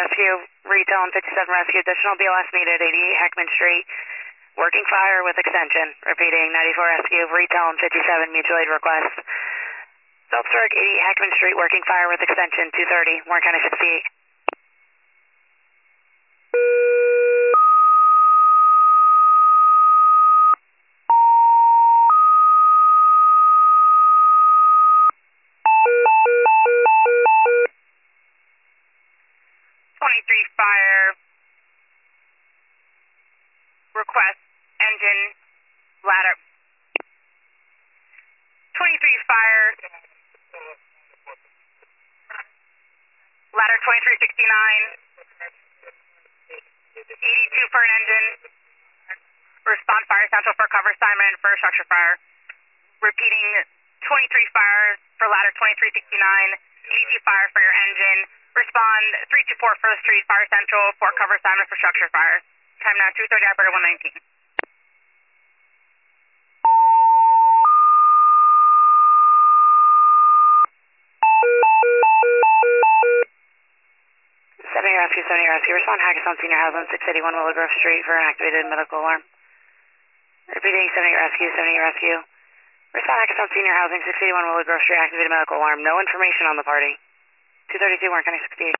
Rescue, retail and 57 Rescue, additional BLS needed, 88 Heckman Street, working fire with extension. Repeating, 94 Rescue, retail and 57 mutual aid request. Self-stroke, 88 Heckman Street, working fire with extension, 230, Warren County 68. Fire request engine ladder 23 fire ladder 2369 82 for an engine respond fire central for cover assignment for structure fire repeating 23 fire for ladder 2369 82 fire for your engine. Respond 324 for the street, Fire Central, for cover assignment for structure fire. Time now 2:30, operator 119. Rescue, 70 Rescue. Respond Hackettstown Senior Housing, 681 Willow Grove Street for an activated medical alarm. Repeating, 70 Rescue, 70 Rescue. Respond Hackettstown Senior Housing, 681 Willow Grove Street, activated medical alarm. No information on the party. 232, Warren County 68.